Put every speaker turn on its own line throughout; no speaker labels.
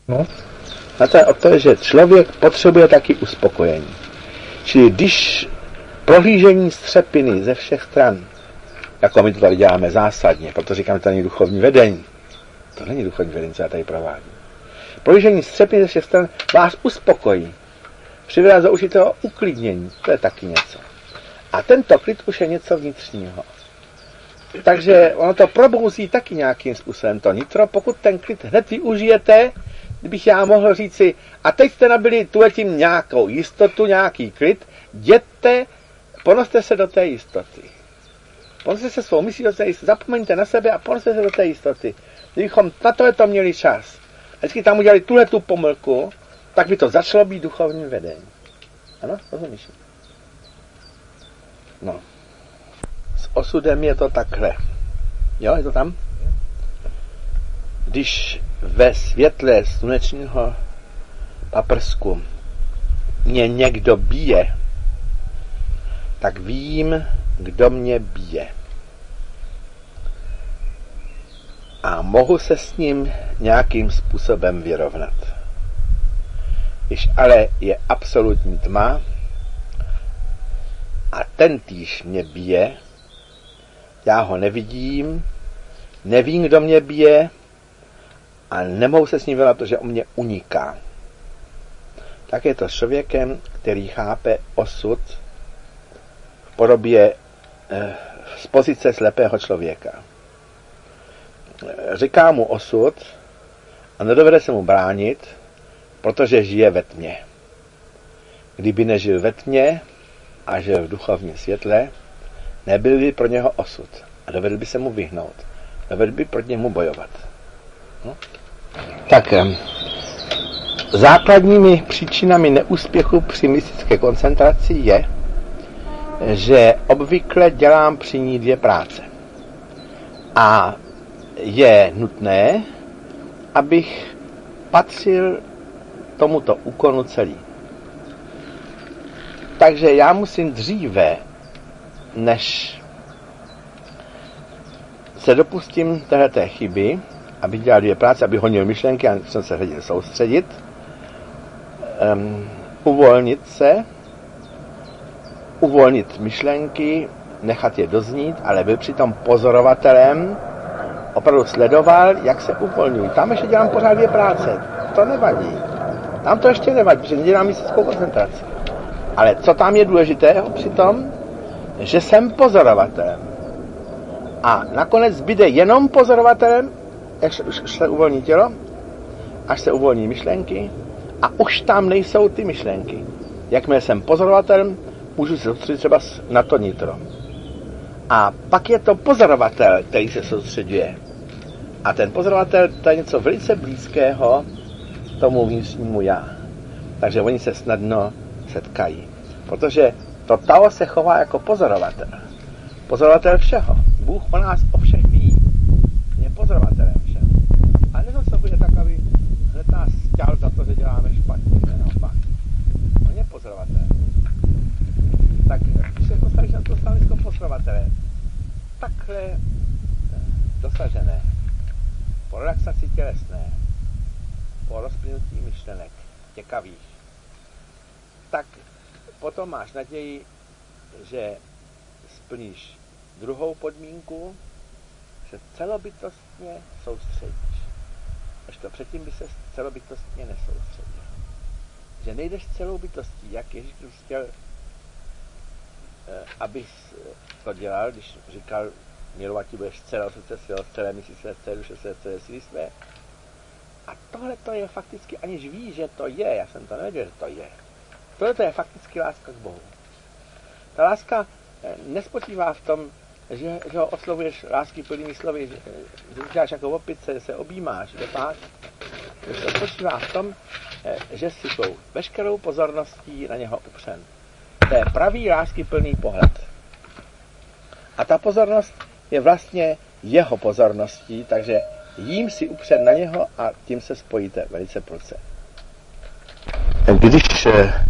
No. A to je o to, že člověk potřebuje taky uspokojení. Čili když prohlížení střepiny ze všech stran, jako my to tady děláme zásadně, proto říkáme, že to není duchovní vedení. To není duchovní vedení, co já tady provádím. Prohlížení střepiny ze všech stran vás uspokojí. Přivede do určitého uklidnění. To je taky něco. A tento klid už je něco vnitřního. Takže ono to probouzí taky nějakým způsobem to nitro, pokud ten klid hned využijete, kdybych já mohl říci, a teď jste nabili tuhletím nějakou jistotu, nějaký klid, jděte, ponoste se do té jistoty. Ponoste se svou myslí do té jistoty, zapomeňte na sebe a ponoste se do té jistoty. Kdybychom na to měli čas, a vždycky tam udělali tuhletu pomlku, tak by to začalo být duchovním vedením. Ano, rozumíš? No. S osudem je to takhle. Jo, je to tam? Když ve světle slunečního paprsku mě někdo bije, tak vím, kdo mě bije. A mohu se s ním nějakým způsobem vyrovnat. Když ale je absolutní tma a ten týž mě bije, já ho nevidím, nevím, kdo mě bije a nemohu se s ním vyrovnat, protože on mě uniká. Tak je to s člověkem, který chápe osud v podobě z pozice slepého člověka. Říká mu osud a nedovede se mu bránit, protože žije ve tmě. Kdyby nežil ve tmě a žil v duchovním světle, nebyl by pro něho osud a dovedl by se mu vyhnout. Dovedl by proti němu bojovat. No? Tak základními příčinami neúspěchu při mystické koncentraci je, že obvykle dělám při ní 2 práce. A je nutné, abych patřil tomuto úkonu celý. Takže já musím dříve, než se dopustím téhleté chyby, aby dělal 2 práce, aby honil myšlenky a jsem se hledil soustředit, uvolnit se, uvolnit myšlenky, nechat je doznít, ale byl přitom pozorovatelem, opravdu sledoval, jak se uvolňují. Tam ještě dělám pořád 2 práce. To nevadí. Tam to ještě nevadí, protože nedělám mystickou koncentraci. Ale co tam je důležitého přitom? Že jsem pozorovatelem. A nakonec zbyde jenom pozorovatelem, až se uvolní tělo, až se uvolní myšlenky a už tam nejsou ty myšlenky. Jakmile jsem pozorovatelem, můžu se soustředit třeba na to nitro. A pak je to pozorovatel, který se soustředuje. A ten pozorovatel, to je něco velice blízkého tomu vnitřnímu já. Takže oni se snadno setkají. Protože to Tao se chová jako pozorovatel. Pozorovatel všeho. Bůh o nás o všech ví. Je pozorovatelem všeho. A nezasobuje tak, aby hned nás chtěl za to, že děláme špatně. Naopak. On je pozorovatel. Tak když se postavíš na to stanovisko pozorovatele, takhle dosažené, po relaxaci tělesné, po rozplynutí myšlenek těkavých, tak potom máš naději, že splníš druhou podmínku, že celobytostně soustředíš. Až to předtím by se celobytostně nesoustředil. Že nejdeš celou bytostí, jak Ježíš chtěl, abys to dělal, když říkal, milovat ti budeš z celého srdce svého, z celé mysli své, z celé duše své, z celé síly své. A tohle to je fakticky, aniž víš, že to je, já jsem to nevěděl, že to je. Tohle to je fakticky láska k Bohu. Ta láska nespočívá v tom, že ho oslovuješ lásky plnými slovy, že děláš jako opice, že se objímáš, že tak. To spočívá v tom, že si svou veškerou pozorností na něho upřen. To je pravý láskyplný pohled. A ta pozornost je vlastně jeho pozorností, takže jím si upřen na něho a tím se spojíte velice prudce. Když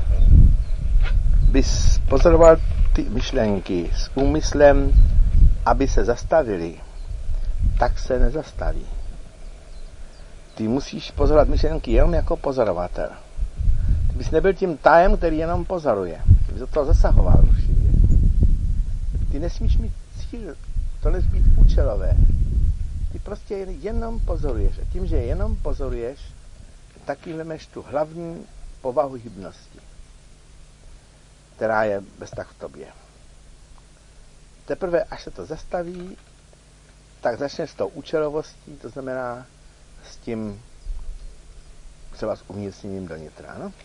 bys pozoroval ty myšlenky s úmyslem, aby se zastavili, tak se nezastaví. ty musíš pozorovat myšlenky jenom jako pozorovatel. Ty bys nebyl tím tajem, který jenom pozoruje. Ty bys do toho zasahoval určitě. Ty nesmíš mít cíl, to nesmí být účelové. Ty prostě jenom pozoruješ. A tím, že jenom pozoruješ, taky vemeš tu hlavní povahu hybnosti, která je bez tak v tobě. Teprve, až se to zastaví, tak začneš s tou účelovostí, to znamená s tím třeba s umístěním do nitra. No?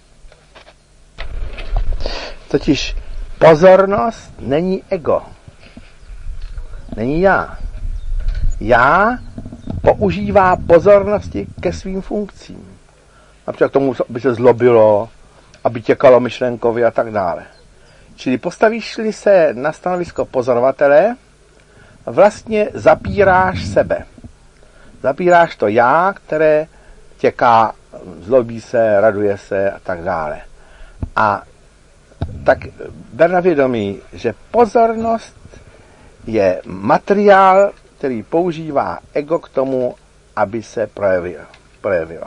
Totiž pozornost není ego. Není já. Já používá pozornosti ke svým funkcím. Například k tomu, aby se zlobilo, aby těkalo myšlenkově a tak dále. Čili postavíš-li se na stanovisko pozorovatele, vlastně zapíráš sebe. Zapíráš to já, které těká, zlobí se, raduje se a tak dále. A tak ber na vědomí, že pozornost je materiál, který používá ego k tomu, aby se projevilo.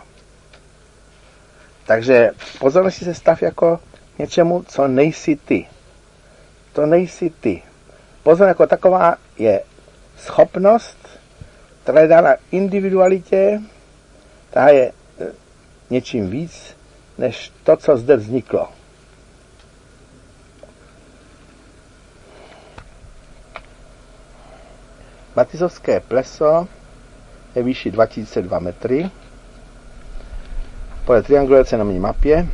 Takže pozornosti se stav jako něčemu, co nejsi ty. To nejsi ty. Pozornost jako taková je schopnost, která je dána individualitě, ta je něčím víc, než to, co zde vzniklo. Matizovské pleso je výši 2002 metry. Podle triangulace na mé mapě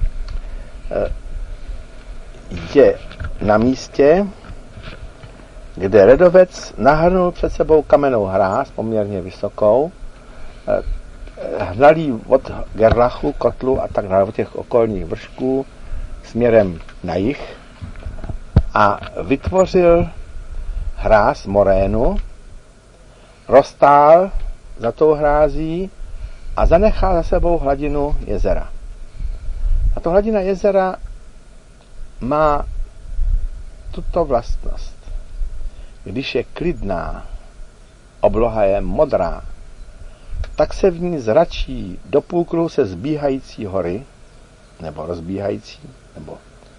je na místě, kde ledovec nahrnul před sebou kamennou hráz, poměrně vysokou, hnal ji od Gerlachu, Kotlu a tak dále, od těch okolních vršků směrem na jih a vytvořil hráz morénu, roztál za tou hrází a zanechal za sebou hladinu jezera. A to hladina jezera má tuto vlastnost. Když je klidná, obloha je modrá, tak se v ní zračí do půlkruhu se zbíhající hory, nebo rozbíhající, nebo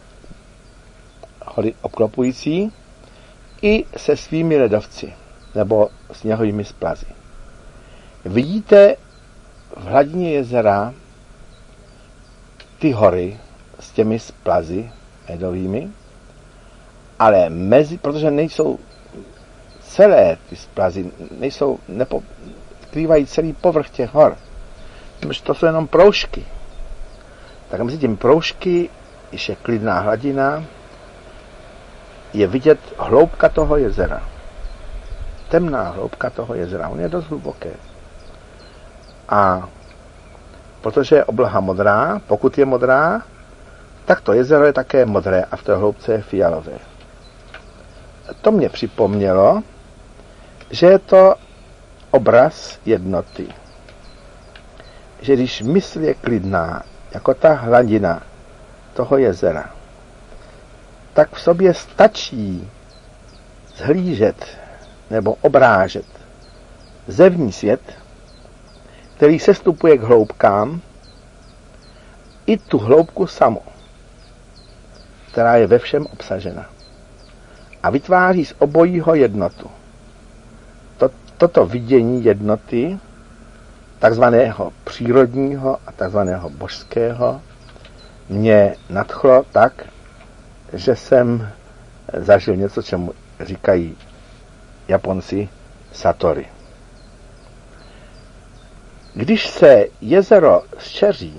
hory obklopující, i se svými ledovci, nebo sněhovými splazy. Vidíte v hladině jezera ty hory s těmi splazy ledovými, ale protože nejsou celé ty splazy, nepokrývají celý povrch těch hor, to jsou jenom proužky. Tak mezi těmi proužky, když je klidná hladina, je vidět hloubka toho jezera. Temná hloubka toho jezera. On je dost hluboké. A protože je obloha modrá, pokud je modrá, tak to jezero je také modré a v té hloubce je fialové. To mě připomnělo, že je to obraz jednoty. Že když mysl je klidná, jako ta hladina toho jezera, tak v sobě stačí zhlížet nebo obrážet zevní svět, který sestupuje k hloubkám, i tu hloubku samu, která je ve všem obsažena. A vytváří z obojího jednotu. Toto vidění jednoty, takzvaného přírodního a takzvaného božského, mě nadchlo tak, že jsem zažil něco, čemu říkají Japonci satori. Když se jezero zčeří,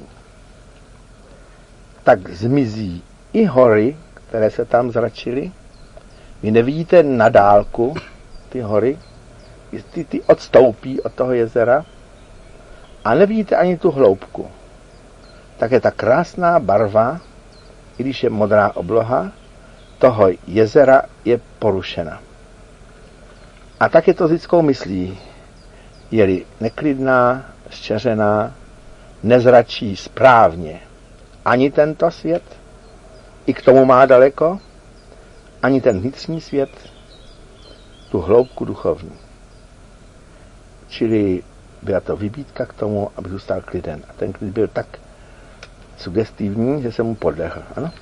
tak zmizí i hory, které se tam zračily. Vy nevidíte na dálku ty hory, ty odstoupí od toho jezera a nevidíte ani tu hloubku. Tak je ta krásná barva, i když je modrá obloha, toho jezera je porušena. A tak je to s lidskou myslí. Je-li neklidná, zčeřená, nezračí správně ani tento svět, i k tomu má daleko, ani ten vnitřní svět, tu hloubku duchovní. Čili byla to vybídka k tomu, aby zůstal kliden. A ten klid byl tak sugestivní, že se mu podlehl. Ano?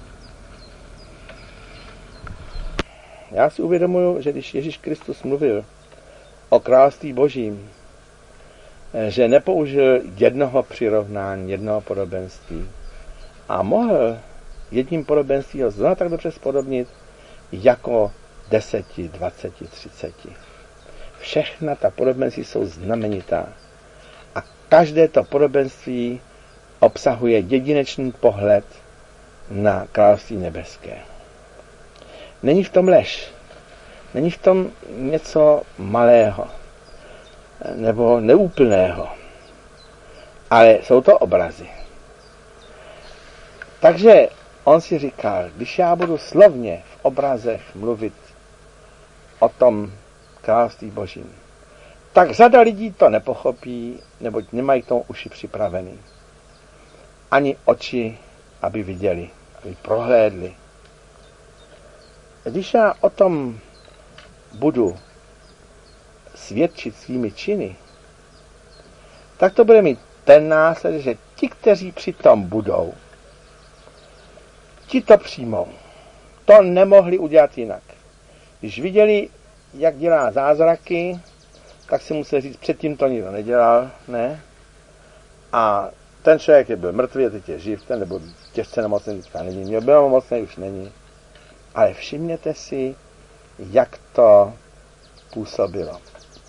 Já si uvědomuji, že když Ježíš Kristus mluvil o království božím, že nepoužil jednoho přirovnání, jednoho podobenství. A mohl jedním podobenstvím ho zrovna tak dobře spodobnit jako 10, 20, 30. Všechna ta podobenství jsou znamenitá. A každé to podobenství obsahuje jedinečný pohled na království nebeské. Není v tom lež. Není v tom něco malého nebo neúplného. Ale jsou to obrazy. Takže on si říkal, když já budu slovně v obrazech mluvit o tom království božím, tak řada lidí to nepochopí, neboť nemají k tomu uši připravený. Ani oči, aby viděli, aby prohlédli. Když já o tom budu svědčit svými činy, tak to bude mít ten následek, že ti, kteří přitom budou, ti to přijmou. To nemohli udělat jinak. Když viděli, jak dělá zázraky, tak si museli říct, předtím to nikdo nedělal, ne? A ten člověk je byl mrtvý, a teď je živ, ten nebo těžce nemocný, teďka není. Měl byl nemocný, už není. Ale všimněte si, jak to působilo.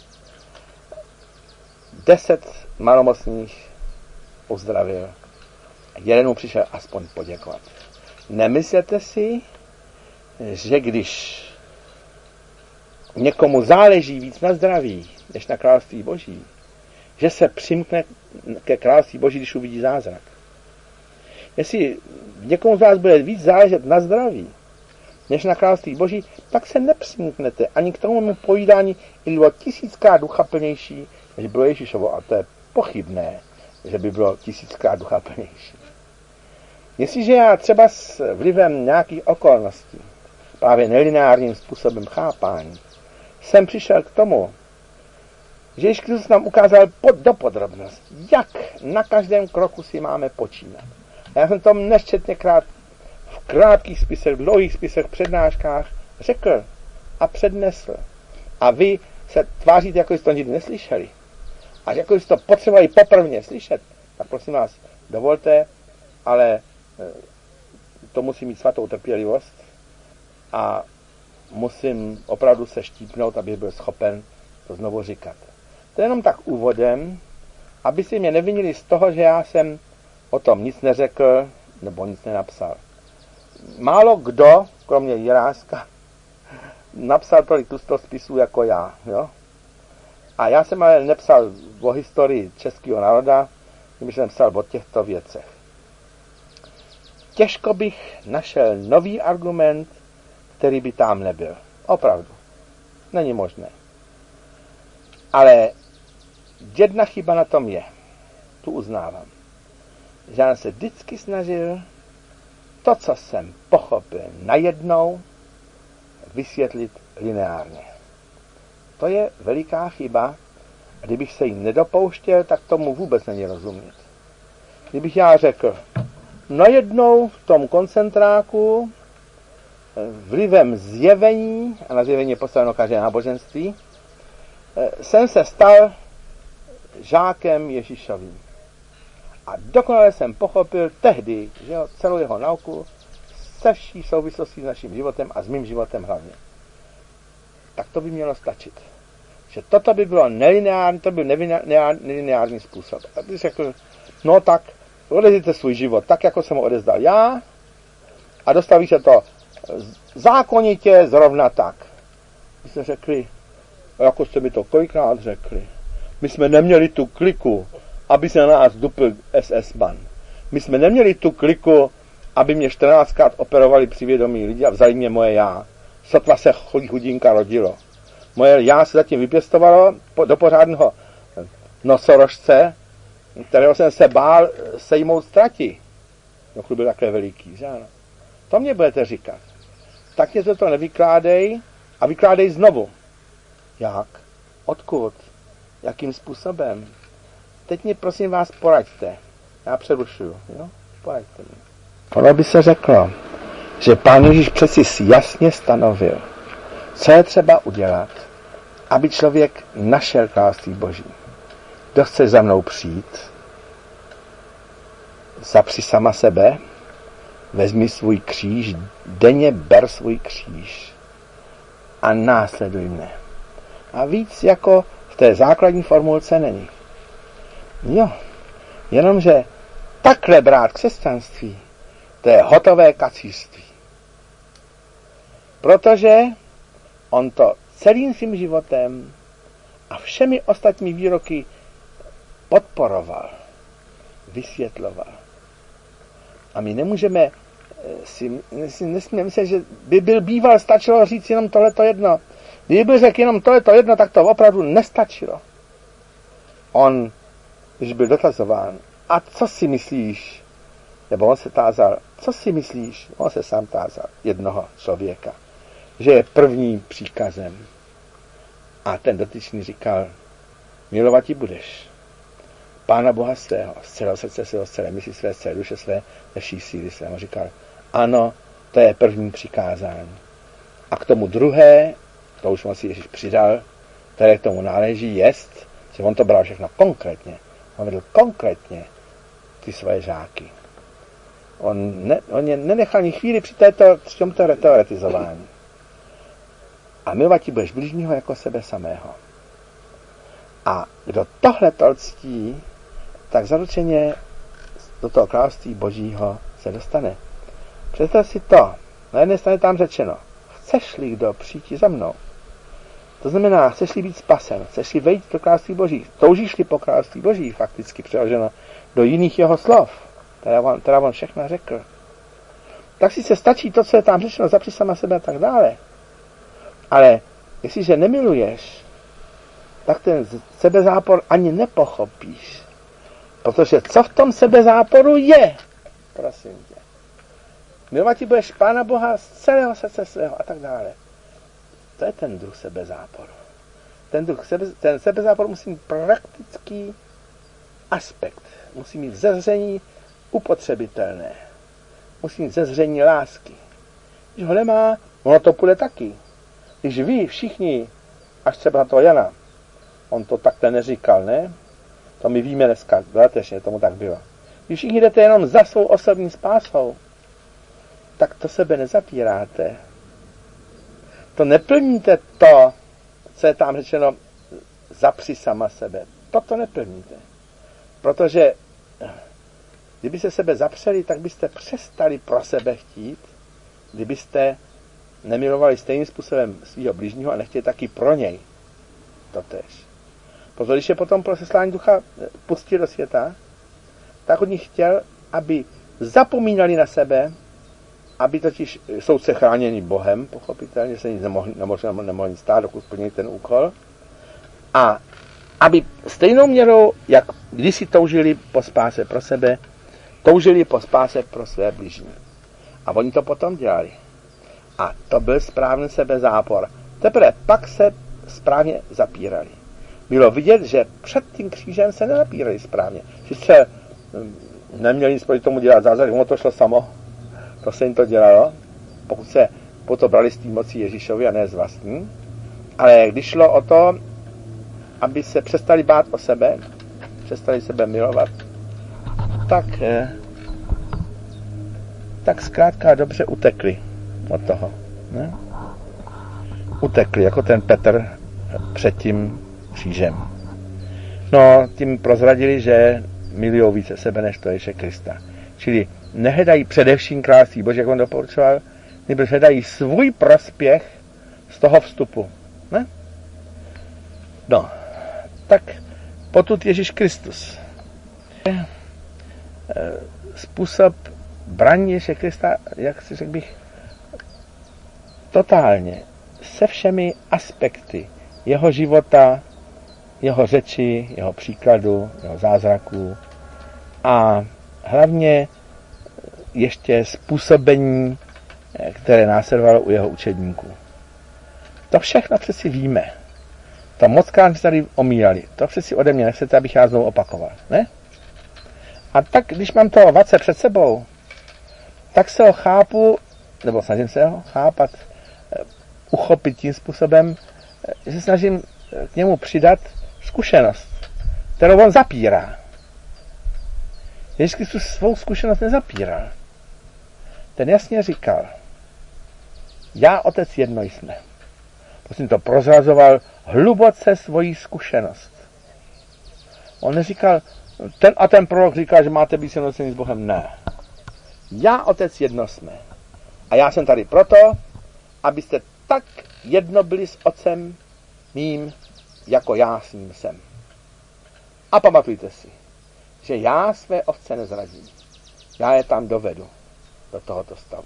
10 malomocných uzdravil. Jeden mu přišel aspoň poděkovat. Nemyslete si, že když někomu záleží víc na zdraví, než na království boží, že se přimkne ke království boží, když uvidí zázrak. Jestli někomu z vás bude víc záležet na zdraví, než na království boží, tak se nepřimknete ani k tomu povídání, i bylo 1000krát ducha plnější, než bylo Ježíšovo. A to je pochybné, že by bylo 1000krát ducha plnější. Jestliže já třeba s vlivem nějakých okolností, právě nelineárním způsobem chápání, jsem přišel k tomu, že Ježíš Kristus nám ukázal do podrobností, jak na každém kroku si máme počínat. A já jsem to nesčetněkrát v krátkých spisech, dlouhých spisech, přednáškách řekl a přednesl. A vy se tváříte, jako jste to nikdy neslyšeli. A jako jste to potřebovali poprvně slyšet, tak prosím vás, dovolte, ale to musí mít svatou trpělivost a musím opravdu se štípnout, abych byl schopen to znovu říkat. To je jenom tak úvodem, aby si mě nevinili z toho, že já jsem o tom nic neřekl nebo nic nenapsal. Málo kdo, kromě Jiráska, napsal tolik tlustého spisů jako já. Jo? A já jsem ale nepsal o historii českého národa, když jsem psal o těchto věcech. Těžko bych našel nový argument, který by tam nebyl. Opravdu. Není možné. Ale jedna chyba na tom je. Tu uznávám. Že já se vždycky snažil to, co jsem pochopil najednou, vysvětlit lineárně. To je veliká chyba. Kdybych se jí nedopouštěl, tak tomu vůbec není rozumět. Kdybych já řekl, najednou v tom koncentráku vlivem zjevení, a na zjevení je postaveno každé náboženství, jsem se stal žákem Ježíšovým. A dokonale jsem pochopil tehdy, že celou jeho nauku se vší souvislostí s naším životem a s mým životem hlavně. Tak to by mělo stačit. Že toto by bylo nelineární, to byl nelineární způsob. A když řekl, no tak, odezděte svůj život tak, jako jsem ho odezdal já a dostaví se to zákonitě zrovna tak. My jsme řekli, jako jste mi to kolikrát řekli, my jsme neměli tu kliku, aby se na nás dupl SS-man. My jsme neměli tu kliku, aby mě 14krát operovali při vědomí lidi a vzali mě moje já. Sotva se chudinka rodilo. Moje já se zatím vypěstovalo do pořádného nosorožce, kterého jsem se bál sejmout ztrati. Dokud byl takhle veliký, že ano. To mě budete říkat. Tak mě to nevykládej a vykládej znovu. Jak? Odkud? Jakým způsobem? teď mi prosím vás poraďte. Já přerušuju, jo? Poraďte mi. Ono by se řeklo, že Pán Ježíš přeci jasně stanovil, co je třeba udělat, aby člověk našel království Boží. Kdo chce za mnou přijít, zapři sama sebe, vezmi svůj kříž, denně ber svůj kříž a následuj mne. A víc jako v té základní formulce není. Jo, jenomže takhle brát křesťanství, to je hotové kacířství. Protože on to celým svým životem a všemi ostatními výroky podporoval, vysvětloval. A my nemůžeme nesmíme myslet, že by byl býval, stačilo říct jenom tohleto jedno. Kdyby byl řekl jenom tohleto jedno, tak to opravdu nestačilo. On, když byl dotazován, a co si myslíš? Nebo on se tázal, co si myslíš? On se sám tázal jednoho člověka, že je prvním příkazem. A ten dotyčný říkal, milovat ti budeš Pána Boha svého, z celého srdce svého, z celé mysli své, z celé duše své, ze vší síly své. On říkal, ano, to je první přikázání. A k tomu druhé, to už on si Ježíš přidal, které k tomu náleží, jest, že on to bral všechno konkrétně. On vedl konkrétně ty svoje žáky. On je nenechal ni chvíli při tomto teoretizování. A milovat ti budeš bližního jako sebe samého. A kdo tohle to ctí, tak zaručeně do toho království Božího se dostane. Představ si to. Na jedné straně tam řečeno, chceš-li kdo přijít za mnou. To znamená, chceš-li být spasen, chceš-li vejít do království Boží, toužíš-li po království Boží, fakticky přeloženo do jiných jeho slov, která on všechno řekl. Tak si se stačí to, co je tam řečeno, zapři sama sebe a tak dále. Ale jestliže nemiluješ, tak ten sebezápor ani nepochopíš. Protože co v tom sebezáporu je? Prosím tě. Milovat ti budeš Pána Boha z celého srdce svého a tak dále. To je ten druh sebezáporu. Ten sebezápor musí mít praktický aspekt. Musí mít zezření upotřebitelné. Musí mít zezření lásky. Když ho nemá, ono to půjde taky. Když vy všichni, až třeba na toho Jana, on to takhle neříkal, ne? To my víme dneska, dodatečně tomu tak bylo. Když všichni jdete jenom za svou osobní spásou, tak to sebe nezapíráte. To neplníte to, co je tam řečeno, zapři sama sebe. To neplníte. Protože kdyby se sebe zapřeli, tak byste přestali pro sebe chtít, kdybyste nemilovali stejným způsobem svého bližního a nechtěli taky pro něj. Totéž. Protože když je potom pro seslání ducha pustil do světa, tak od nich chtěl, aby zapomínali na sebe, aby totiž jsou se chráněni Bohem, pochopitelně se nic nemohli stát, dokud splnili ten úkol, a aby stejnou měrou, jak kdysi toužili po spáse pro sebe, toužili po spáse pro své bližní. A oni to potom dělali. A to byl správný sebezápor. Teprve pak se správně zapírali. Bylo vidět, že před tím křížem se nezapírali správně. Sice neměli nic proti tomu dělat zázrak, ono to šlo samo. To se jim to dělalo, pokud se to brali z té moci Ježíšovi a ne z vlastní. Ale když šlo o to, aby se přestali bát o sebe, přestali sebe milovat, tak zkrátka dobře utekli od toho. Ne? Utekli, jako ten Petr před tím křížem. No, tím prozradili, že milují více sebe než to Ježíše Krista. Čili nehledají především království Boží, jak on doporučoval, nebo hledají svůj prospěch z toho vstupu. Ne? No, tak potud Ježíš Kristus. Způsob braní Ježíše Krista, jak si řekl bych, totálně, se všemi aspekty jeho života, jeho řeči, jeho příkladu, jeho zázraků a hlavně ještě způsobení, které následovalo u jeho učedníků. To všechno přeci víme. To mockrát tady omílali. To přeci ode mě nechcete, abych já znovu opakoval, ne? A tak, když mám toho vace před sebou, tak se ho chápu, nebo snažím se ho chápat, uchopit tím způsobem, že se snažím k němu přidat zkušenost, kterou on zapírá. Ježíš Kristus svou zkušenost nezapíral. Ten jasně říkal, já, Otec, jedno jsme. Prosím, to prozrazoval hluboce svoji zkušenost. On neříkal, ten a ten prorok říkal, že máte být sjednoceni s Bohem. Ne. Já, Otec, jedno jsme. A já jsem tady proto, abyste tak jedno byli s Otcem mým, jako já s ním jsem. A pamatujte si, že já své ovce nezradím. Já je tam dovedu do tohoto stavu.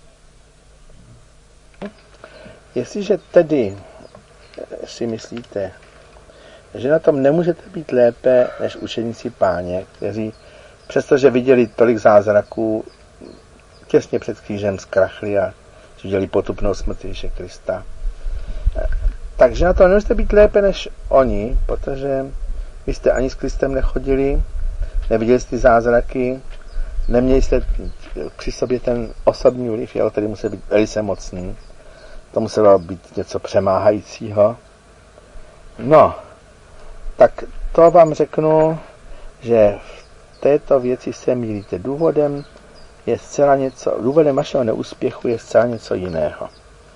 Jestliže tedy si myslíte, že na tom nemůžete být lépe než učeníci Páně, kteří přestože viděli tolik zázraků, těsně před křížem zkrachli a viděli potupnou smrt Ježíše Krista, takže na to nemůžete být lépe než oni, protože vy jste ani s Kristem nechodili, neviděli jste ty zázraky, neměli jste při sobě ten osobní vliv, který musel být velice mocný. To muselo být něco přemáhajícího. No, tak to vám řeknu, že v této věci se mýlíte. Důvodem vašeho neúspěchu je zcela něco jiného.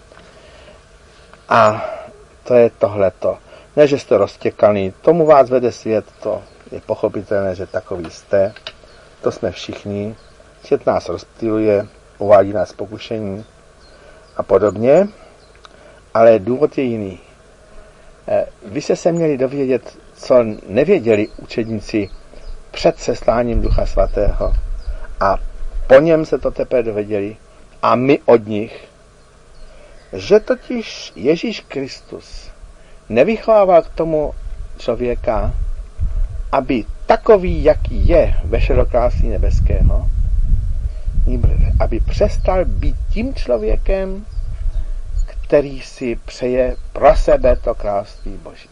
A to je tohleto. Ne, že jste roztěkaný, tomu vás vede svět, to je pochopitelné, že takový jste. To jsme všichni. Svět nás rozptyluje, uvádí nás pokušení a podobně. Ale důvod je jiný. Vy jste se měli dovědět, co nevěděli učedníci před sesláním Ducha Svatého. A po něm se to teprve dověděli. A my od nich. Že totiž Ježíš Kristus nevychovával k tomu člověka, aby takový, jaký je, vešel do království nebeského, aby přestal být tím člověkem, který si přeje pro sebe to království Boží.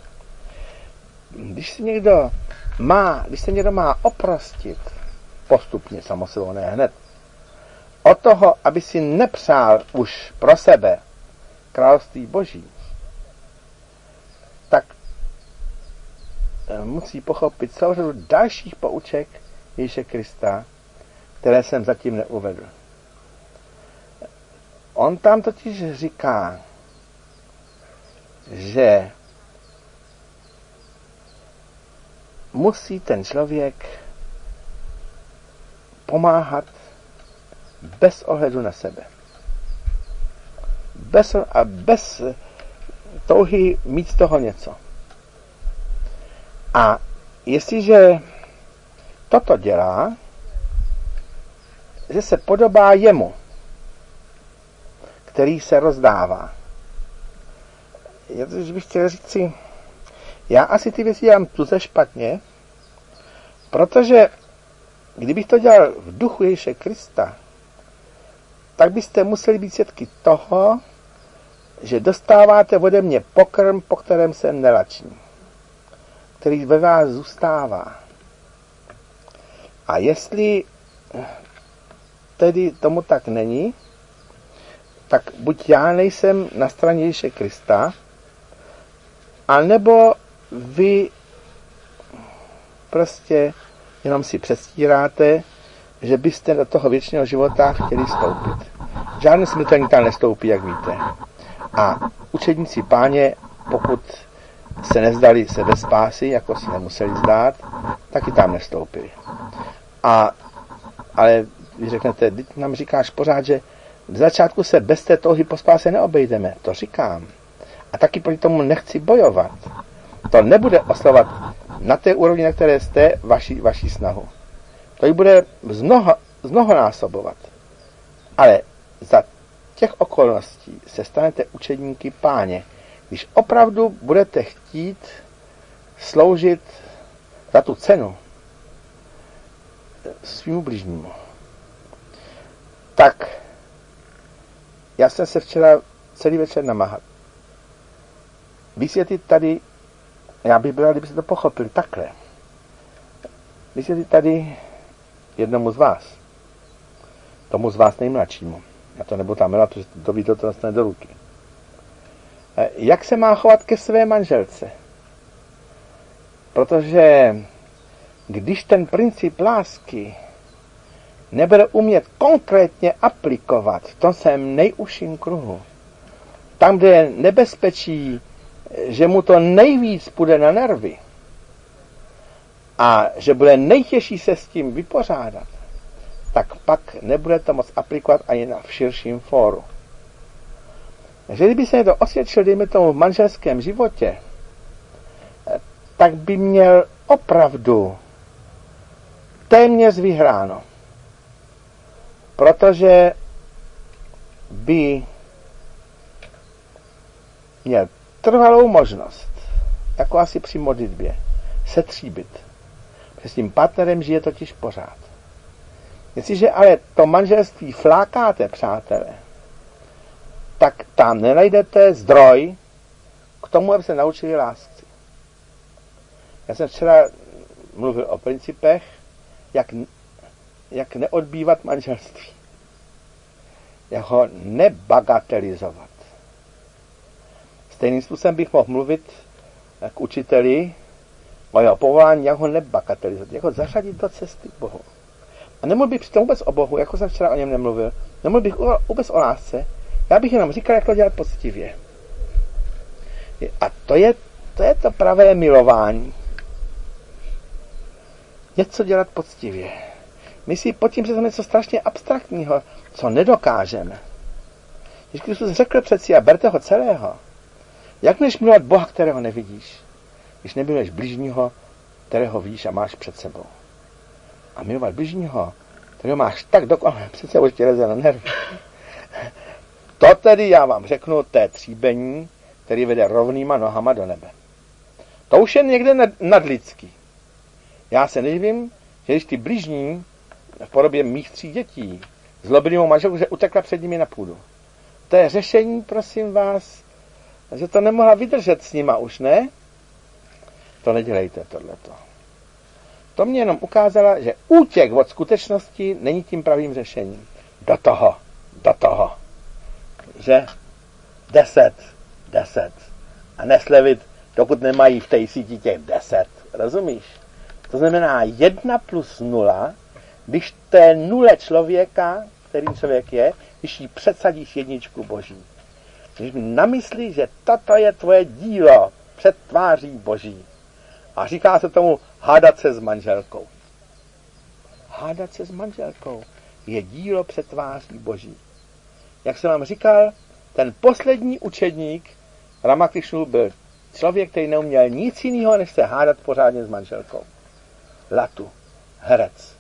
Když se někdo má oprostit, postupně, samozřejmě ne hned, od toho, aby si nepřál už pro sebe království Boží, tak musí pochopit celou řadu dalších pouček Ježíše Krista, které jsem zatím neuvedl. On tam totiž říká, že musí ten člověk pomáhat bez ohledu na sebe. Bez touhy mít z toho něco. A jestliže toto dělá, že se podobá jemu, který se rozdává. Já bych chtěl říct si, já asi ty věci dělám tuze špatně, protože kdybych to dělal v duchu Ježíše Krista, tak byste museli být svědky toho, že dostáváte ode mě pokrm, po kterém jsem nelačný, který ve vás zůstává. A jestli tedy tomu tak není, tak buď já nejsem na straně Ježíše Krista, anebo vy prostě jenom si předstíráte, že byste do toho věčného života chtěli vstoupit. Žádný smrtelník tam nestoupí, jak víte. A učedníci Páně, pokud se nevzdali sebe spásy, jako si nemuseli zdát, taky tam nestoupili. Ale vy řeknete, teď nám říkáš pořád, že v začátku se bez té touhy po spáse neobejdeme. To říkám. A taky proti tomu nechci bojovat. To nebude oslovat na té úrovni, na které jste, vaši snahu. To ji bude zmnohonásobovat. Ale za těch okolností se stanete učedníky Páně, když opravdu budete chtít sloužit za tu cenu svýmu bližnímu. Tak já jsem se včera celý večer namáhal. vysvětlit tady, já bych byl, kdybyste to pochopili takhle, vysvětlit tady jednomu z vás, tomu z vás nejmladšímu, já to nebudu tam milovat, protože to ví, to dostane do ruky. Jak se má chovat ke své manželce? Protože když ten princip lásky nebude umět konkrétně aplikovat v tom svém nejužším kruhu, tam, kde je nebezpečí, že mu to nejvíc půjde na nervy a že bude nejtěžší se s tím vypořádat, tak pak nebude to moc aplikovat ani v širším fóru. Takže kdyby se to osvědčil, dejme tomu v manželském životě, tak by měl opravdu téměř vyhráno. Protože by měl trvalou možnost, jako asi při modlitbě, se tříbit. Protože s tím partnerem žije totiž pořád. Jestliže ale to manželství flákáte, přátelé, tak tam nenajdete zdroj k tomu, aby se naučili lásce. Já jsem včera mluvil o principech, jak neodbývat manželství. Jak ho nebagatelizovat. Stejným způsobem bych mohl mluvit k učiteli o jeho povolání, jak ho nebagatelizovat, jak ho zařadit do cesty k Bohu. A nemluvil bych přitom vůbec o Bohu, jako jsem včera o něm nemluvil. Nemluvil bych vůbec o lásce. Já bych jenom říkal, jak to dělat poctivě. A to je to pravé milování. Něco dělat poctivě. My si pod tím představíme něco strašně abstraktního, co nedokážeme. Když Kristus řekl přeci a berte ho celého, jak než milovat Boha, kterého nevidíš, když nemiluješ bližního, kterého víš a máš před sebou. A milovat bližního, kterého máš tak dokonale před sebou, že tě leze na nervy. To tedy já vám řeknu, to je tříbení, který vede rovnýma nohama do nebe. To už je někde nadlidský. Já se nedivím, že když ty bližní v podobě mých 3 dětí zlobili mou manželku, že utekla před nimi na půdu. To je řešení, prosím vás, že to nemohla vydržet s nima už, ne? To nedělejte, tohleto. To mě jenom ukázala, že útěk od skutečnosti není tím pravým řešením. Do toho. Že 10. A neslevit, dokud nemají v té síti těch 10. Rozumíš? To znamená 1 plus 0, když té nule člověka, kterým člověk je, když jí předsadíš jedničku Boží. Když mi namyslíš, že toto je tvoje dílo před tváří Boží. A říká se tomu hádat se s manželkou. Hádat se s manželkou je dílo před tváří Boží. Jak jsem vám říkal, ten poslední učedník Ramakrišnu byl člověk, který neuměl nic jiného, než se hádat pořádně s manželkou. Latu, herec.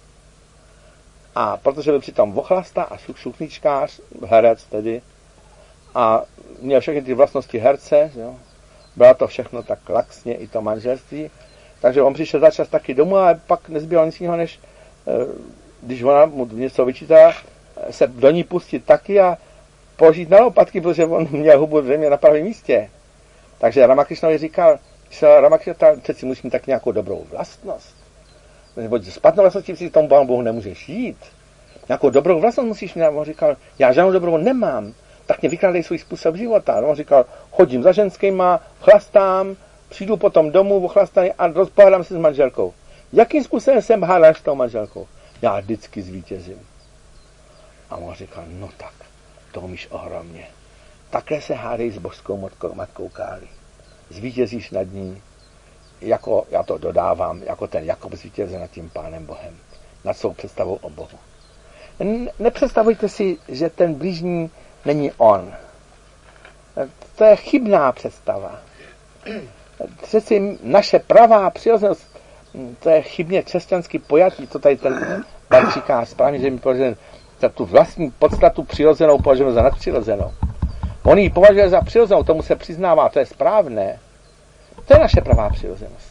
A protože byl přitom vochlasta a šuchničkář, herec tedy, a měl všechny ty vlastnosti herce, jo, bylo to všechno tak laxně, i to manželství, takže on přišel za čas taky domů a pak nezbylo nic jiného, než když ona mu něco vyčítala, se do ní pustit taky a požít na lopatky, protože on měl hubu zřejmě na pravém místě. Takže Ramakrišnovi říkal, přeci musím tak nějakou dobrou vlastnost. Nebo špatnou vlastností si tomu Bohu nemůžeš jít. Nějakou dobrou vlastnost musíš mít. On říkal, já žádnou dobrou nemám. Tak mě vykládej svůj způsob života. On říkal, chodím za ženskýma, chlastám, přijdu potom domů, ochlastaný a rozpohádám se s manželkou. Jakým způsobem jsem hádal s tou manželkou? Já vždycky zvítězím. A on říkal, no tak, to umíš ohromně. Takhle se hádej s božskou matkou Káli. Zvítězíš nad ní, jako, já to dodávám, jako ten Jakob zvítězil nad tím Pánem Bohem. Nad svou představou o Bohu. Nepředstavujte si, že ten blížní není on. To je chybná představa. Přeci naše pravá přirozenost, to je chybně křesťanský pojatí, to tady ten Bart říká správně, že mi považuje za tu vlastní podstatu přirozenou považujeme za nadpřirozenou. On ji považuje za přirozenou, tomu se přiznává, to je správné. To je naše pravá přirozenost.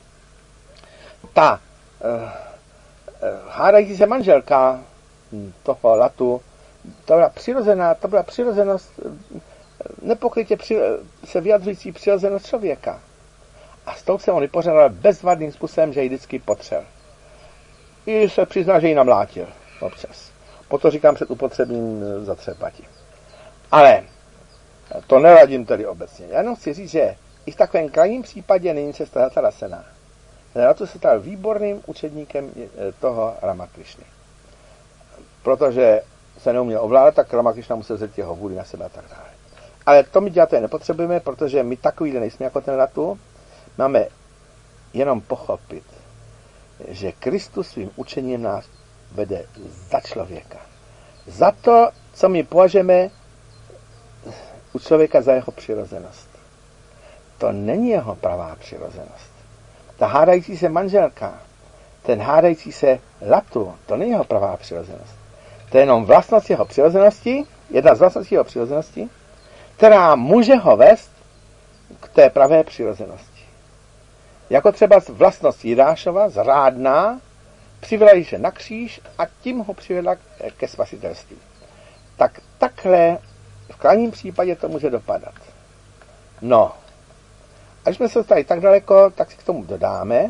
Ta hádající se manželka toho Latu, to byla přirozenost nepokrytě se vyjadřující přirozenost člověka. A s tou se on vypořádal bezvadným způsobem, že ji vždycky potřel. I se přizná, že ji namlátil občas. Proto říkám před upotřebním zatřepati. Ale to neradím tedy obecně. Já jenom chci říct, že i v takovém krajním případě není cesta zatracená. Na to se stal výborným učedníkem toho Ramakrišny. Protože se neuměl ovládat, tak Ramakrišna musel vzít jeho vůli na sebe a tak dále. Ale to my dělat nepotřebujeme, protože my takový nejsme jako ten Ratu. Máme jenom pochopit, že Kristus svým učením nás vede za člověka. Za to, co my považujeme u člověka za jeho přirozenost. To není jeho pravá přirozenost. Ta hádající se manželka, ten hádající se Latu, to není jeho pravá přirozenost. To je jenom vlastnost jeho přirozenosti, jedna z vlastností jeho přirozenosti, která může ho vést k té pravé přirozenosti. Jako třeba vlastnost Jidášova, zrádná, přivedla se na kříž a tím ho přivedla ke spasitelství. Tak takhle v krajním případě to může dopadat. No, až jsme se dostali tak daleko, tak si k tomu dodáme,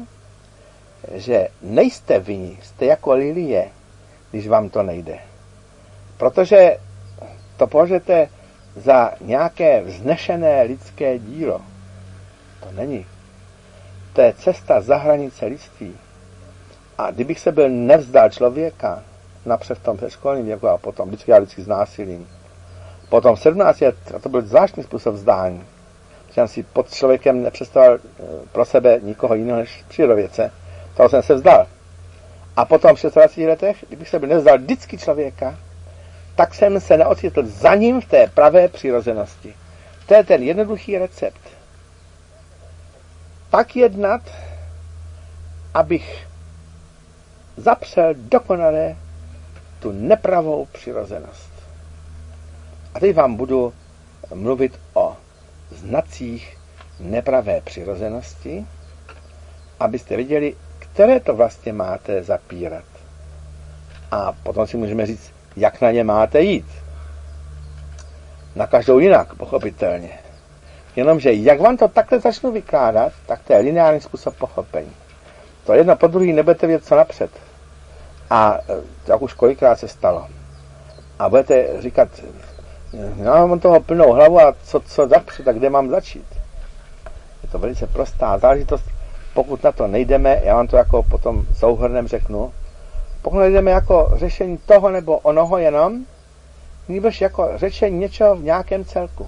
že nejste vinni, jste jako lilie, když vám to nejde. Protože to považujete za nějaké vznešené lidské dílo. To není. To je cesta za hranice lidství. A kdybych se byl nevzdal člověka, napřed v tom předškolním věku a potom vždycky znásilím, potom 17 let, a to byl zvláštní způsob vzdání, že jsem si pod člověkem nepředstavoval pro sebe nikoho jiného než přírodovědce, toho jsem se vzdal. A potom v 16 letech, kdybych se byl nevzdal vždycky člověka, tak jsem se neocitl za ním v té pravé přirozenosti. To je ten jednoduchý recept. Tak jednat, abych zapřel dokonale tu nepravou přirozenost. A teď vám budu mluvit o znacích nepravé přirozenosti, abyste viděli, které to vlastně máte zapírat. A potom si můžeme říct, jak na ně máte jít. Na každou jinak, pochopitelně. Jenomže jak vám to takhle začnu vykládat, tak to je lineární způsob pochopení. To jedno po druhý nebudete vědět, co napřed. A jak už kolikrát se stalo. A budete říkat, já mám toho plnou hlavu a co zapřed, a kde mám začít. Je to velice prostá záležitost. Pokud na to nejdeme, já vám to jako potom souhrnem řeknu, pokud nejdeme jako řešení toho nebo onoho jenom, nýbrž jako řešení něčeho v nějakém celku.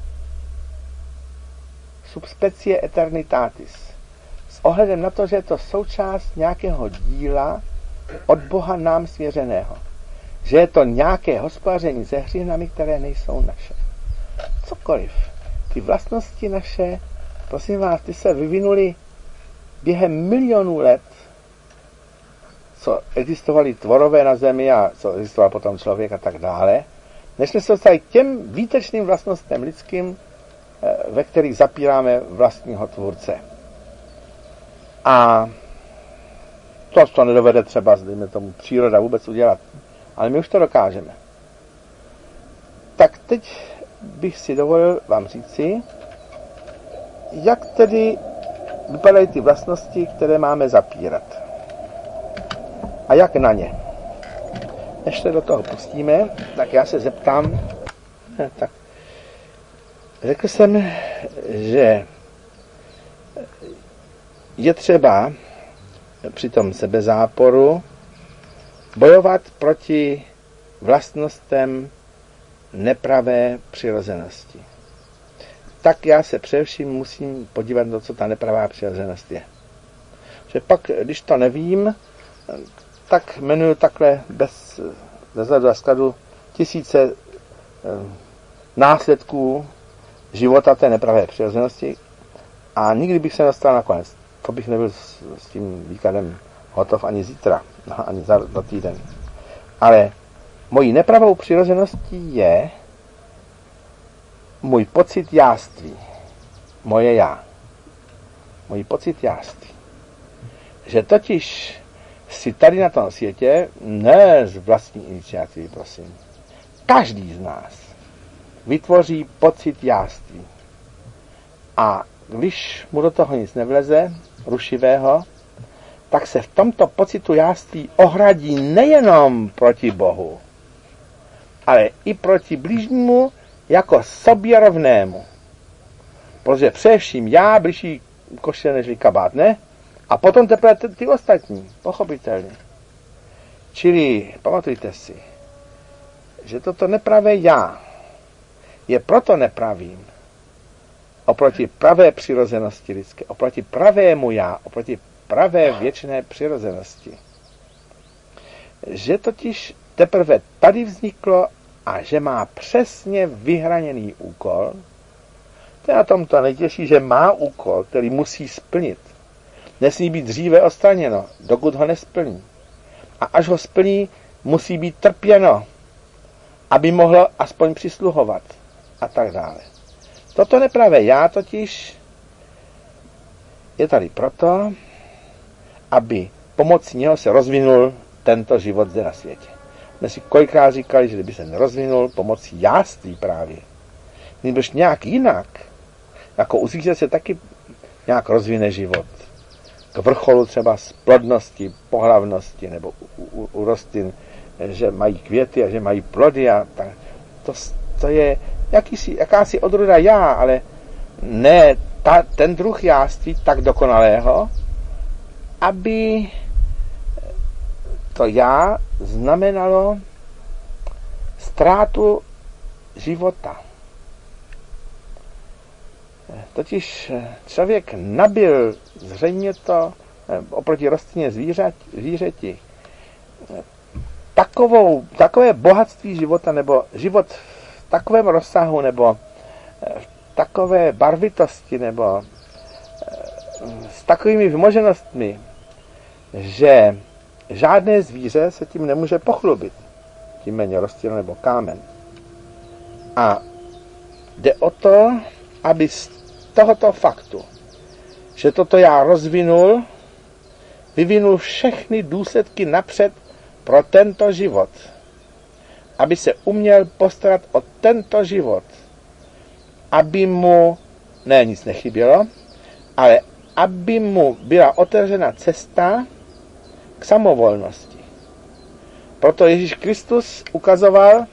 Subspecie eternitatis. S ohledem na to, že je to součást nějakého díla od Boha nám svěřeného. Že je to nějaké hospodaření se hříchnami, které nejsou naše. Cokoliv. Ty vlastnosti naše, prosím vás, ty se vyvinuly během milionů let, co existovaly tvorové na zemi a co existoval potom člověk a tak dále, než jsme se dostali k těm výtečným vlastnostem lidským, ve kterých zapíráme vlastního tvůrce. A to nedovede třeba, dejme tomu, příroda vůbec udělat. Ale my už to dokážeme. Tak teď bych si dovolil vám říci, jak tedy vypadají ty vlastnosti, které máme zapírat. A jak na ně. Než se do toho pustíme, tak já se zeptám, tak řekl jsem, že je třeba při tom sebezáporu bojovat proti vlastnostem nepravé přirozenosti. Tak já se především musím podívat na to, co ta nepravá přirozenost je. Že pak, když to nevím, tak jmenuji takhle bez zezadu a skladu tisíce následků života té nepravé přirozenosti a nikdy bych se nedostal nakonec. To bych nebyl s tím výkladem hotov ani zítra, ani za týden. Ale mojí nepravou přirozeností je můj pocit jáství. Moje já. Můj pocit jáství. Že totiž si tady na tom světě, ne z vlastní iniciativy, prosím, každý z nás vytvoří pocit jáství. A když mu do toho nic nevleze, rušivého, tak se v tomto pocitu jáství ohradí nejenom proti Bohu, ale i proti blížnímu jako sobě rovnému. Protože především já bližší košile než kabát, ne? A potom teprve ty ostatní, pochopitelně. Čili pamatujte si, že toto nepravé já je proto nepravým oproti pravé přirozenosti lidské, oproti pravému já, oproti pravé věčné přirozenosti. Že totiž teprve tady vzniklo a že má přesně vyhraněný úkol. To je na tom to nejtěžší, že má úkol, který musí splnit. Nesmí být dříve odstraněno, dokud ho nesplní. A až ho splní, musí být trpěno, aby mohlo aspoň přisluhovat a tak dále. Toto nepravé já totiž je tady proto, aby pomocí něho se rozvinul tento život zde na světě. My si kolikrát říkali, že kdyby se nerozvinul pomocí jáství právě, kdybyž nějak jinak, jako u zvířat se taky nějak rozvine život. K vrcholu třeba z plodnosti, pohlavnosti, nebo u rostlin, že mají květy a že mají plody a tak. To je jakási odrůda já, ale ne ten druh jáství tak dokonalého, aby to já znamenalo ztrátu života. Totiž člověk nabyl zřejmě to oproti rostlině zvířeti takové bohatství života, nebo život v takovém rozsahu, nebo v takové barvitosti, nebo s takovými vymoženostmi, že žádné zvíře se tím nemůže pochlubit, tím méně rostlina nebo kámen. A jde o to, aby z tohoto faktu, že toto já vyvinul všechny důsledky napřed pro tento život, aby se uměl postarat o tento život, aby mu nic nechybělo, ale aby mu byla otevřena cesta k samovolnosti. Proto Ježíš Kristus ukazoval,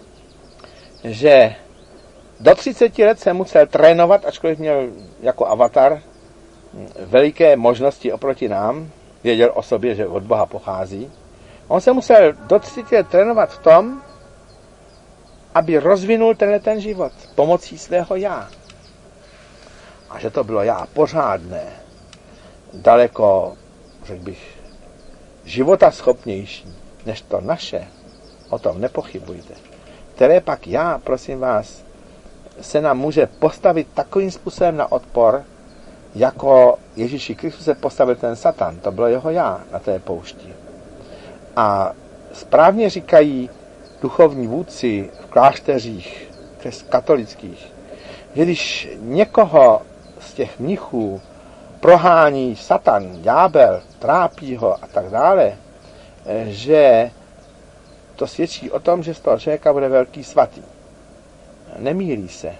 že do 30 let se musel trénovat, ačkoliv měl jako avatar veliké možnosti oproti nám, věděl o sobě, že od Boha pochází. On se musel do 30 let trénovat v tom, aby rozvinul ten život pomocí svého já. A že to bylo já pořádné, daleko, řekl bych, životaschopnější než to naše, o tom nepochybujte. Které pak já, prosím vás, se nám může postavit takovým způsobem na odpor, jako Ježíši Kristus se postavil ten Satan. To bylo jeho já na té poušti. A správně říkají duchovní vůdci v klášteřích katolických, že když někoho z těch mnichů prohání Satan, ďábel, trápí ho a tak dále, že to svědčí o tom, že z toho člověka bude velký svatý. Nemýlí se.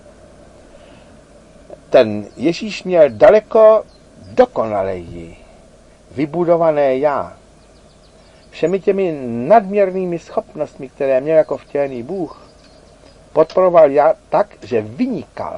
Ten Ježíš měl daleko dokonaleji vybudované já. Všemi těmi nadměrnými schopnostmi, které měl jako vtělený Bůh, podporoval já tak, že vynikal.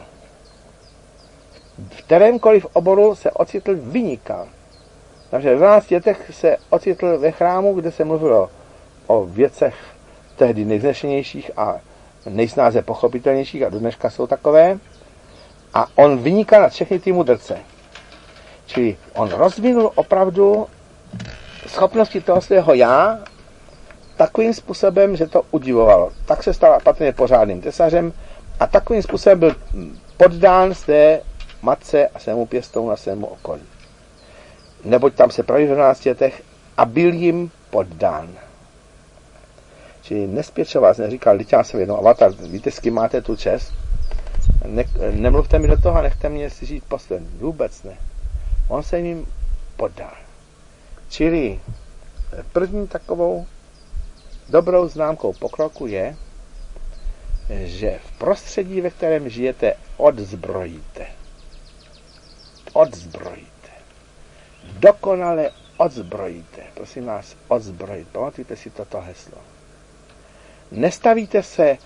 V kterémkoliv oboru se ocitl, vynikal. Takže v 12 letech se ocitl ve chrámu, kde se mluvilo o věcech tehdy nejvznešenějších a nejsnáze pochopitelnějších, a do dneška jsou takové. A on vynikal nad všechny ty mudrce. Čili on rozvinul opravdu schopnosti toho svého já takovým způsobem, že to udivovalo. Tak se stal patrně pořádným tesařem a takovým způsobem byl poddán své matce a svému pěstounu a svému okolí. Neboť tam se praví v 12 letech a byl jim poddán. Čili nespět vás neříkal, teď já jsem jednou avatar, víte, s kým máte tu čest? Nemluvte mi do toho a nechte mě si žít poslední. Vůbec ne. On se jim poddal. Čili první takovou dobrou známkou pokroku je, že v prostředí, ve kterém žijete, odzbrojíte. Odzbrojíte. Dokonale odzbrojíte. Prosím vás, odzbrojit. Pamatujte si toto heslo. Nestavíte se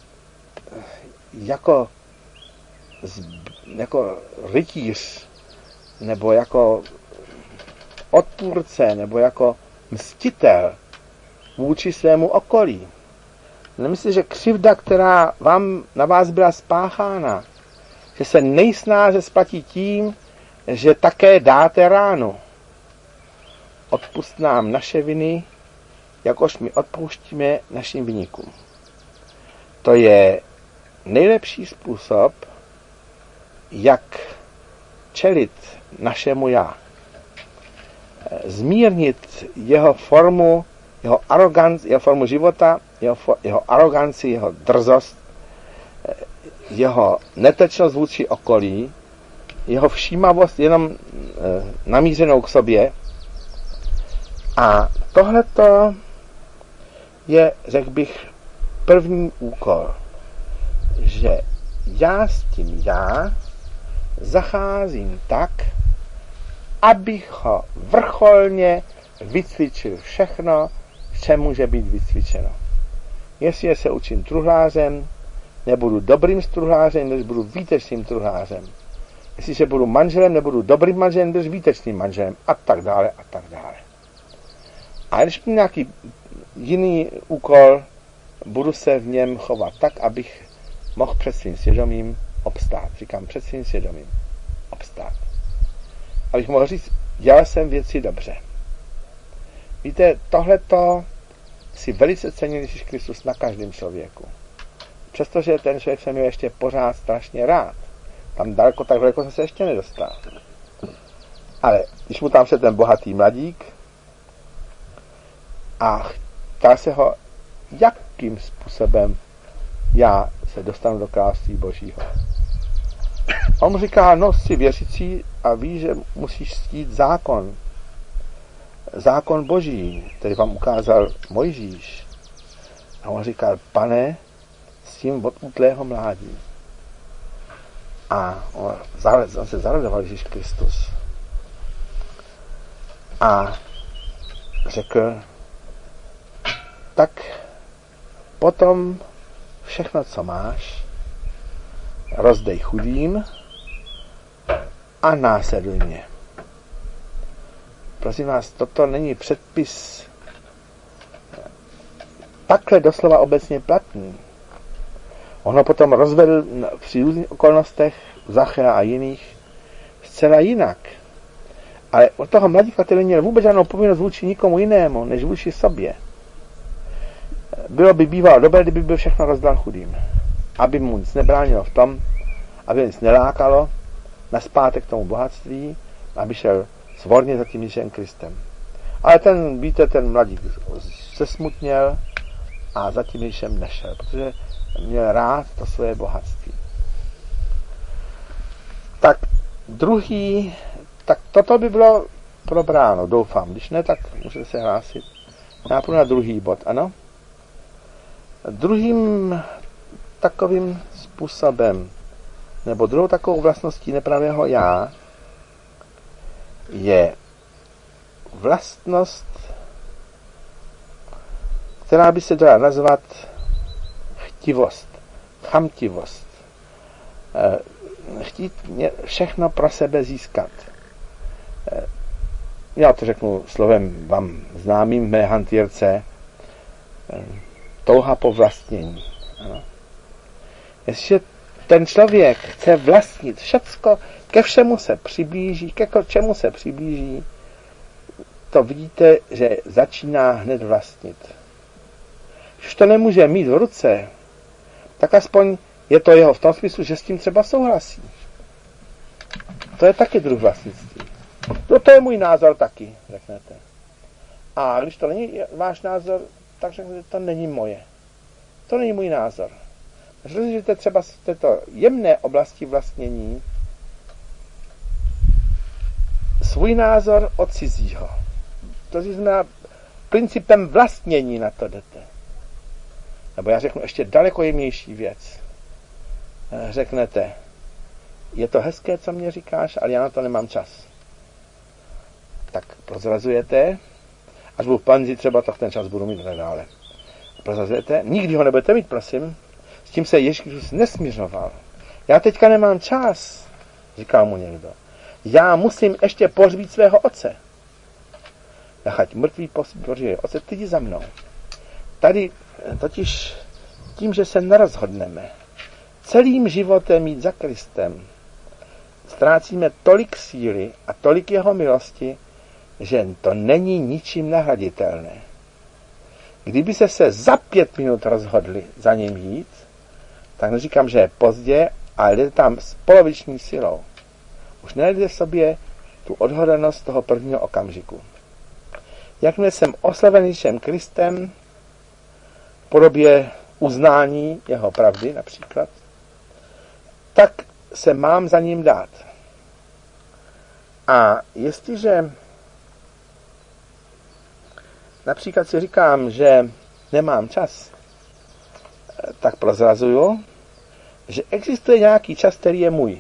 jako rytíř, nebo jako odpůrce, nebo jako mstitel vůči svému okolí. Nemyslíte, že křivda, která na vás byla spáchána, že se nejsnáze splatí tím, že také dáte ránu. Odpusť nám naše viny, jakož my odpouštíme našim viníkům. To je nejlepší způsob, jak čelit našemu já. Zmírnit jeho formu života, jeho aroganci, jeho drzost, jeho netečnost vůči okolí, jeho všímavost jenom namířenou k sobě. A tohleto je, řekl bych, první úkol, že já s tím zacházím tak, abych ho vrcholně vycvičil všechno, co může být vycvičeno. Jestli se učím truhlářem, nebudu dobrým truhlářem, než budu výtečným truhlářem. Jestliže budu manželem, nebudu dobrým manželem, než výtečným manželem. A tak dále, a tak dále. A když mám nějaký jiný úkol, budu se v něm chovat tak, abych mohl před svým svědomím obstát. Říkám, před svým svědomím obstát. Abych mohl říct, dělal jsem věci dobře. Víte, tohleto si velice cenil Ježíš Kristus na každém člověku. Přestože ten člověk se měl ještě pořád strašně rád. Tam tak daleko jsem se ještě nedostal. Ale když mu tam šel ten bohatý mladík a ptal se ho, jakým způsobem já se dostanu do království Božího. A on mu říká, no, jsi věřící a víš, že musíš ctít zákon. Zákon Boží, který vám ukázal Mojžíš. A on říkal, pane, s tím od útlého mládí. A on se zaradoval Ježíš Kristus. A řekl, tak potom všechno, co máš, rozdej chudým a následuj mě. Prosím vás, toto není předpis takhle doslova obecně platný. On ho potom rozvedl při různých okolnostech, Zachea a jiných, zcela jinak. Ale od toho mladíka, který měl vůbec žádnou povinnost vůči nikomu jinému, než vůči sobě, bylo by bývalo dobré, kdyby byl všechno rozdal chudým. Aby mu nic nebránilo v tom, aby nic nelákalo nazpátek k tomu bohatství, aby šel svorně za tím Ježíšem Kristem. Ale ten mladík se smutněl a za tím Ježíšem nešel, protože měl rád to své bohatství. Tak toto by bylo probráno, doufám. Když ne, tak můžete se hlásit. Já půjdu na druhý bod, ano? Druhým takovým způsobem, nebo druhou takovou vlastností nepravého já, je vlastnost, která by se dala nazvat chtivost, chamtivost. Chtít všechno pro sebe získat. Já to řeknu slovem vám známým v mé hantýrce, touha po vlastnění. Ano. Jestliže ten člověk chce vlastnit všecko, ke všemu se přiblíží, ke čemu se přiblíží, to vidíte, že začíná hned vlastnit. Když to nemůže mít v ruce, tak aspoň je to jeho v tom smyslu, že s tím třeba souhlasí. To je taky druh vlastnictví. To je můj názor taky, řeknete. A když to není váš názor, tak řeknete, to není moje. To není můj názor. Když rozlišíte třeba z této jemné oblasti vlastnění svůj názor od cizího. To znamená, principem vlastnění na to jdete. Nebo já řeknu ještě daleko jemnější věc. Řeknete, je to hezké, co mě říkáš, ale já na to nemám čas. Tak prozrazujete, až budu v penzi, třeba tak ten čas budu mít a tak dále. Prozrazujete, nikdy ho nebudete mít, prosím. S tím se Ježíš Kristus nesmiřoval. Já teďka nemám čas, říkal mu někdo. Já musím ještě pohřbít svého otce. Nechať mrtvý pohřbí otce, ty jdi za mnou. Tady totiž tím, že se nerozhodneme celým životem jít za Kristem, ztrácíme tolik síly a tolik jeho milosti, že to není ničím nahraditelné. Kdyby se za 5 minut rozhodli za ním jít, tak neříkám, že je pozdě, ale jde tam s poloviční silou. Už nejde sobě tu odhodanost toho prvního okamžiku. Jakmile jsem oslaven Ježíšem Kristem, v podobě uznání jeho pravdy například, tak se mám za ním dát. A jestliže například si říkám, že nemám čas, tak prozrazuju, že existuje nějaký čas, který je můj.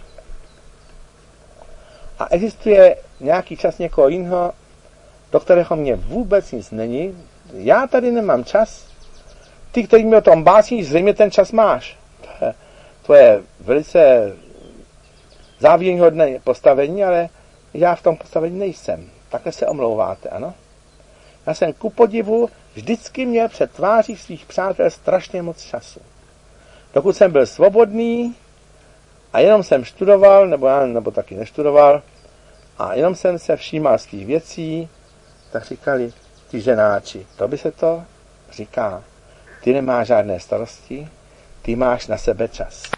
A existuje nějaký čas někoho jiného, do kterého mě vůbec nic není. Já tady nemám čas. Ty, který mi o tom básníš, zřejmě ten čas máš. To je velice záviděníhodné postavení, ale já v tom postavení nejsem. Takhle se omlouváte, ano? Já jsem ku podivu vždycky měl před tváří svých přátel strašně moc času. Dokud jsem byl svobodný a jenom jsem študoval, nebo taky neštudoval, a jenom jsem se všímal svých věcí, tak říkali, ty ženáči, to by se to říká, ty nemáš žádné starosti, ty máš na sebe čas.